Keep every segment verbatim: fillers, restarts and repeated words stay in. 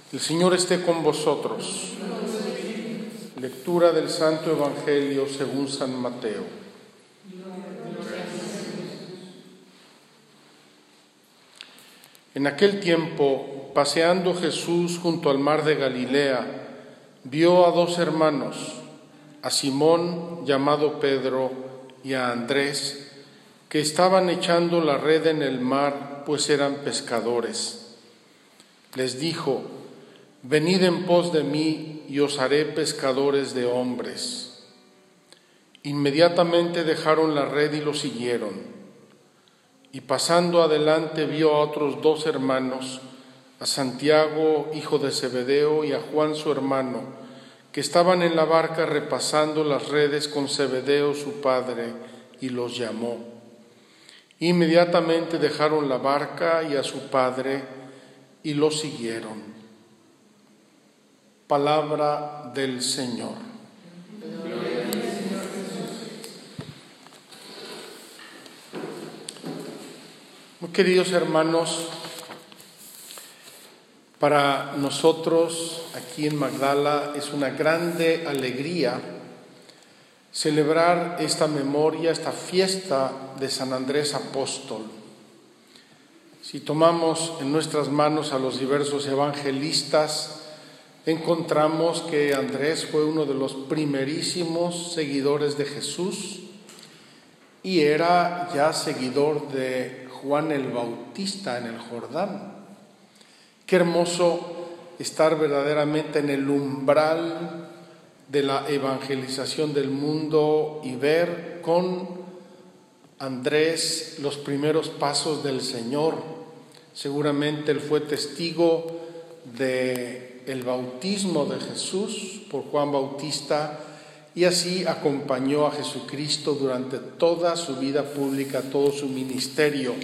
El Señor esté con vosotros. Lectura del Santo Evangelio según San Mateo. En aquel tiempo, paseando Jesús junto al mar de Galilea, vio a dos hermanos, a Simón, llamado Pedro, y a Andrés, que estaban echando la red en el mar, pues eran pescadores. Les dijo: venid en pos de mí y os haré pescadores de hombres. Inmediatamente dejaron la red y lo siguieron. Y pasando adelante vio a otros dos hermanos, a Santiago, hijo de Zebedeo, y a Juan su hermano, que estaban en la barca repasando las redes con Zebedeo su padre, y los llamó. Inmediatamente dejaron la barca y a su padre, y lo siguieron. Palabra del Señor. Muy queridos hermanos, para nosotros aquí en Magdala es una grande alegría celebrar esta memoria, esta fiesta de San Andrés Apóstol. Si tomamos en nuestras manos a los diversos evangelistas, encontramos que Andrés fue uno de los primerísimos seguidores de Jesús y era ya seguidor de Juan el Bautista en el Jordán. Qué hermoso estar verdaderamente en el umbral de la evangelización del mundo y ver con Andrés los primeros pasos del Señor. Seguramente él fue testigo de el bautismo de Jesús por Juan Bautista y así acompañó a Jesucristo durante toda su vida pública, todo su ministerio.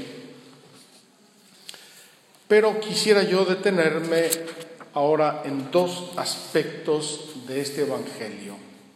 Pero quisiera yo detenerme ahora en dos aspectos de este Evangelio.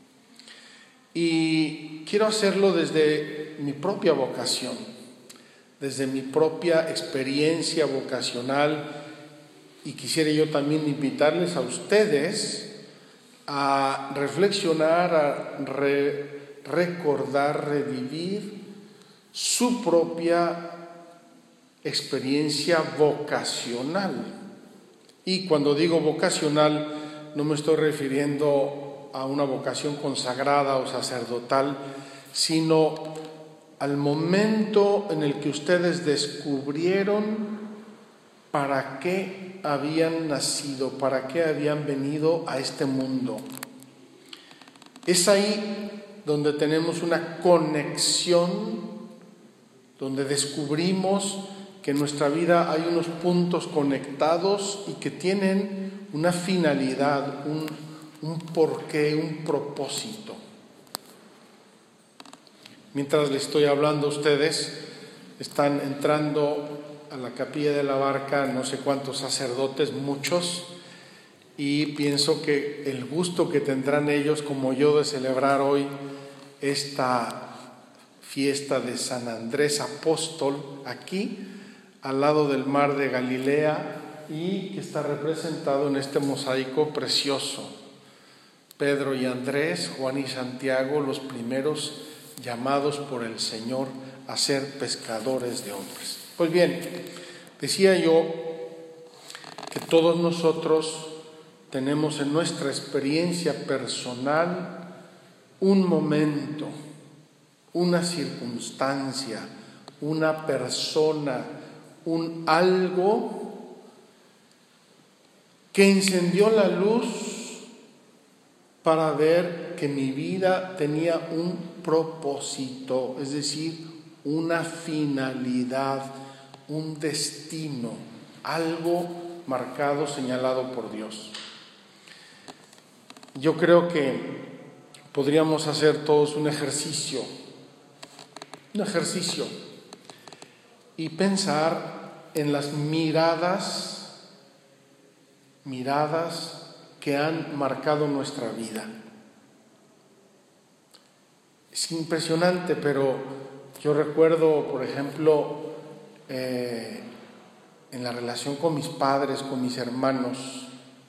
Y quiero hacerlo desde mi propia vocación, desde mi propia experiencia vocacional. Y quisiera yo también invitarles a ustedes a reflexionar, a re- recordar, revivir su propia experiencia vocacional. Y cuando digo vocacional, no me estoy refiriendo a una vocación consagrada o sacerdotal, sino al momento en el que ustedes descubrieron para qué habían nacido, para qué habían venido a este mundo. Es ahí donde tenemos una conexión, donde descubrimos que en nuestra vida hay unos puntos conectados y que tienen una finalidad, un, un porqué, un propósito. Mientras les estoy hablando a ustedes, están entrando a la capilla de la barca no sé cuántos sacerdotes, muchos, y pienso que el gusto que tendrán ellos, como yo, de celebrar hoy esta fiesta de San Andrés Apóstol aquí, al lado del mar de Galilea, y que está representado en este mosaico precioso. Pedro y Andrés, Juan y Santiago, los primeros llamados por el Señor a ser pescadores de hombres. Pues bien, decía yo que todos nosotros tenemos en nuestra experiencia personal un momento, una circunstancia, una persona, un algo que encendió la luz para ver que mi vida tenía un propósito, es decir, una finalidad, un destino, algo marcado, señalado por Dios. Yo creo que podríamos hacer todos un ejercicio, un ejercicio, y pensar en las miradas, miradas que han marcado nuestra vida. Es impresionante, pero yo recuerdo, por ejemplo, eh, en la relación con mis padres, con mis hermanos,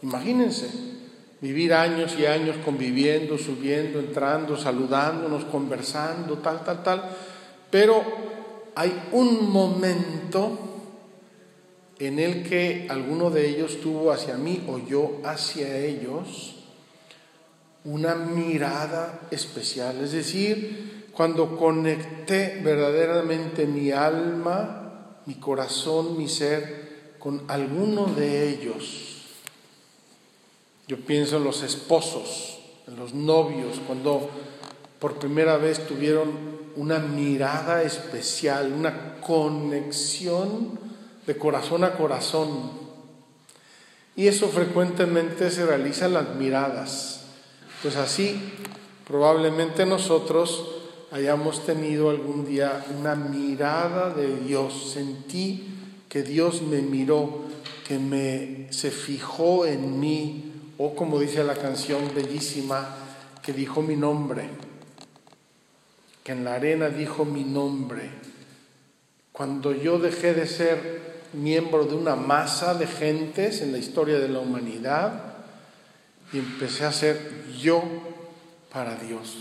Imagínense, vivir años y años conviviendo, subiendo, entrando, saludándonos, conversando, tal, tal, tal. Pero hay un momento en el que alguno de ellos tuvo hacia mí o yo hacia ellos una mirada especial. Es decir, cuando conecté verdaderamente mi alma, mi corazón, mi ser con alguno de ellos. Yo pienso en los esposos, en los novios, cuando por primera vez tuvieron una mirada especial, una conexión de corazón a corazón. Y eso frecuentemente se realiza en las miradas. Pues así, probablemente nosotros hayamos tenido algún día una mirada de Dios. Sentí que Dios me miró, que me se fijó en mí, o como dice la canción bellísima, que dijo mi nombre, que en la arena dijo mi nombre. Cuando yo dejé de ser miembro de una masa de gentes en la historia de la humanidad y empecé a ser yo para Dios.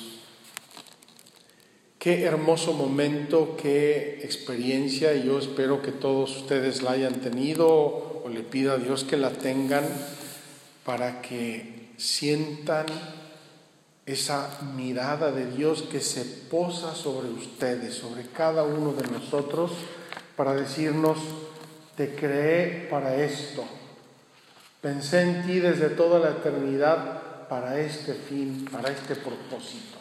Qué hermoso momento, qué experiencia, y yo espero que todos ustedes la hayan tenido o le pido a Dios que la tengan para que sientan esa mirada de Dios que se posa sobre ustedes, sobre cada uno de nosotros, para decirnos: te creé para esto, pensé en ti desde toda la eternidad para este fin, para este propósito.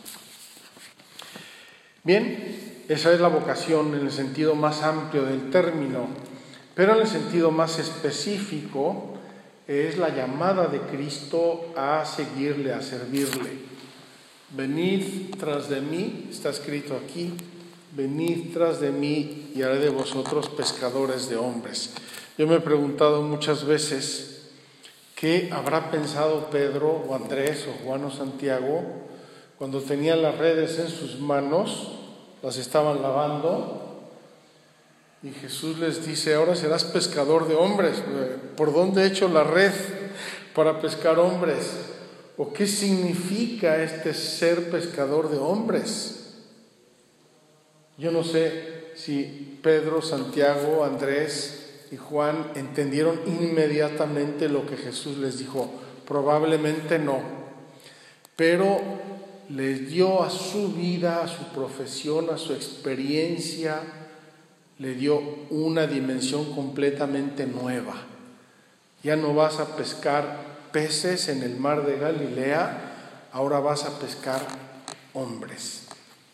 Bien, esa es la vocación en el sentido más amplio del término, pero en el sentido más específico es la llamada de Cristo a seguirle, a servirle. Venid tras de mí, está escrito aquí, venid tras de mí y haré de vosotros pescadores de hombres. Yo me he preguntado muchas veces qué habrá pensado Pedro o Andrés o Juan o Santiago cuando tenían las redes en sus manos, las estaban lavando, y Jesús les dice: ahora serás pescador de hombres. ¿Por dónde he hecho la red para pescar hombres? ¿O qué significa este ser pescador de hombres? Yo no sé si Pedro, Santiago, Andrés y Juan entendieron inmediatamente lo que Jesús les dijo. Probablemente no. Pero les dio a su vida, a su profesión, a su experiencia, le dio una dimensión completamente nueva. Ya no vas a pescar peces en el mar de Galilea, ahora vas a pescar hombres.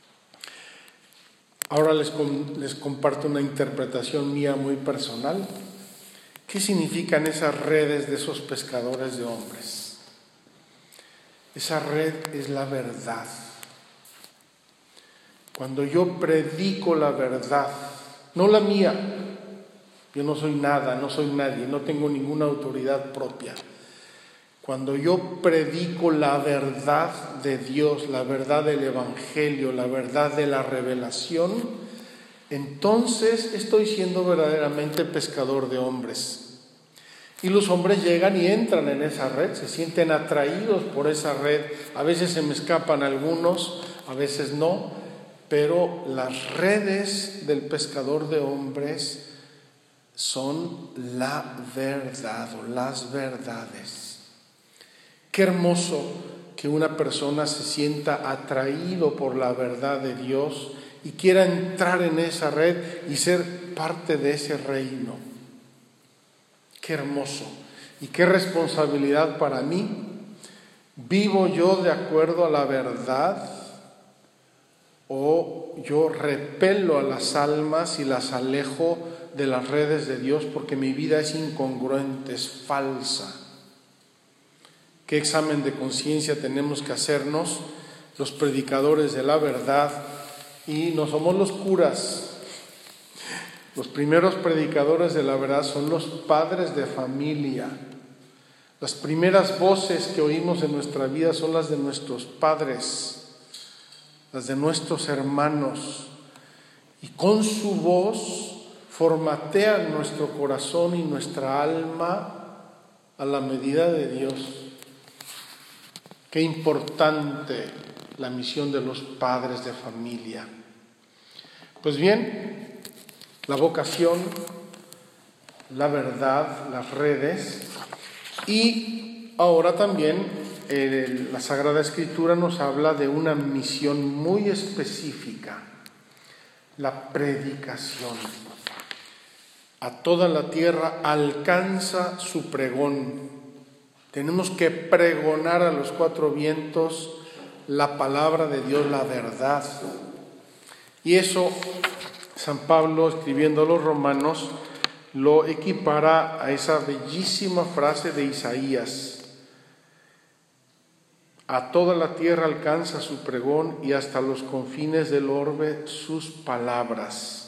Ahora les, les comparto una interpretación mía muy personal. ¿Qué significan esas redes de esos pescadores de hombres? Esa red es la verdad. Cuando yo predico la verdad, no la mía, yo no soy nada, no soy nadie, no tengo ninguna autoridad propia. Cuando yo predico la verdad de Dios, la verdad del Evangelio, la verdad de la revelación, entonces estoy siendo verdaderamente pescador de hombres. Y los hombres llegan y entran en esa red, se sienten atraídos por esa red. A veces se me escapan algunos, a veces no. Pero las redes del pescador de hombres son la verdad o las verdades. Qué hermoso que una persona se sienta atraído por la verdad de Dios y quiera entrar en esa red y ser parte de ese reino. Qué hermoso y qué responsabilidad para mí. ¿Vivo yo de acuerdo a la verdad? ¿O yo repelo a las almas y las alejo de las redes de Dios porque mi vida es incongruente, es falsa? ¿Qué examen de conciencia tenemos que hacernos los predicadores de la verdad? Y no somos los curas. Los primeros predicadores de la verdad son los padres de familia. Las primeras voces que oímos en nuestra vida son las de nuestros padres, las de nuestros hermanos, y con su voz formatean nuestro corazón y nuestra alma a la medida de Dios. Qué importante la misión de los padres de familia. Pues bien, la vocación, la verdad, las redes, y ahora también eh, la Sagrada Escritura nos habla de una misión muy específica, la predicación. A toda la tierra alcanza su pregón. Tenemos que pregonar a los cuatro vientos la palabra de Dios, la verdad. Y eso San Pablo, escribiendo a los romanos, lo equipara a esa bellísima frase de Isaías: a toda la tierra alcanza su pregón y hasta los confines del orbe sus palabras.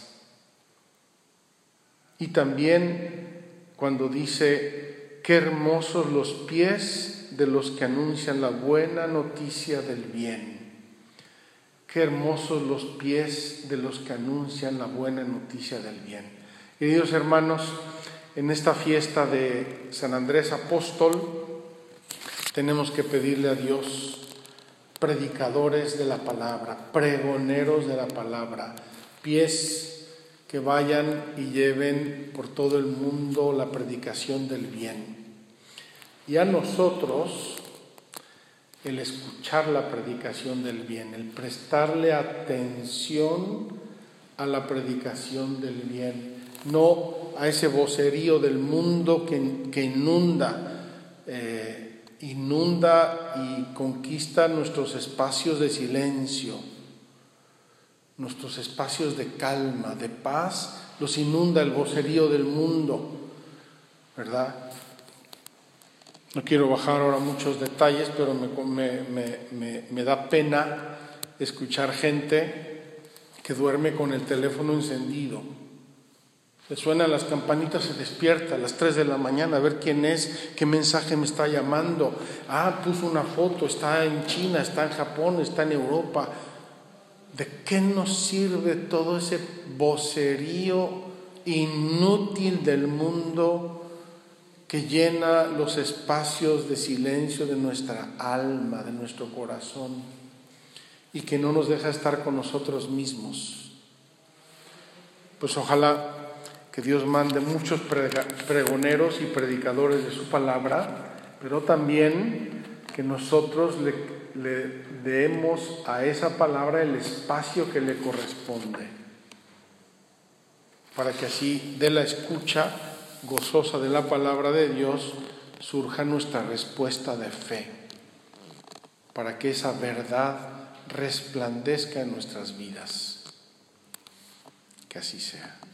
Y también cuando dice: qué hermosos los pies de los que anuncian la buena noticia del bien. Qué hermosos los pies de los que anuncian la buena noticia del bien. Queridos hermanos, en esta fiesta de San Andrés Apóstol tenemos que pedirle a Dios predicadores de la palabra, pregoneros de la palabra, pies que vayan y lleven por todo el mundo la predicación del bien. Y a nosotros el escuchar la predicación del bien, el prestarle atención a la predicación del bien, no a ese vocerío del mundo que, que inunda, eh, inunda y conquista nuestros espacios de silencio, nuestros espacios de calma, de paz, los inunda el vocerío del mundo, ¿verdad? No quiero bajar ahora muchos detalles, pero me, me, me, me da pena escuchar gente que duerme con el teléfono encendido. Le suenan las campanitas, se despierta a las tres de la mañana a ver quién es, qué mensaje me está llamando. Ah, puso una foto, está en China, está en Japón, está en Europa. ¿De qué nos sirve todo ese vocerío inútil del mundo que llena los espacios de silencio de nuestra alma, de nuestro corazón, y que no nos deja estar con nosotros mismos? Pues ojalá que Dios mande muchos pregoneros y predicadores de su palabra, pero también que nosotros le, le demos a esa palabra el espacio que le corresponde, para que así de la escucha gozosa de la palabra de Dios surja nuestra respuesta de fe, para que esa verdad resplandezca en nuestras vidas. Que así sea.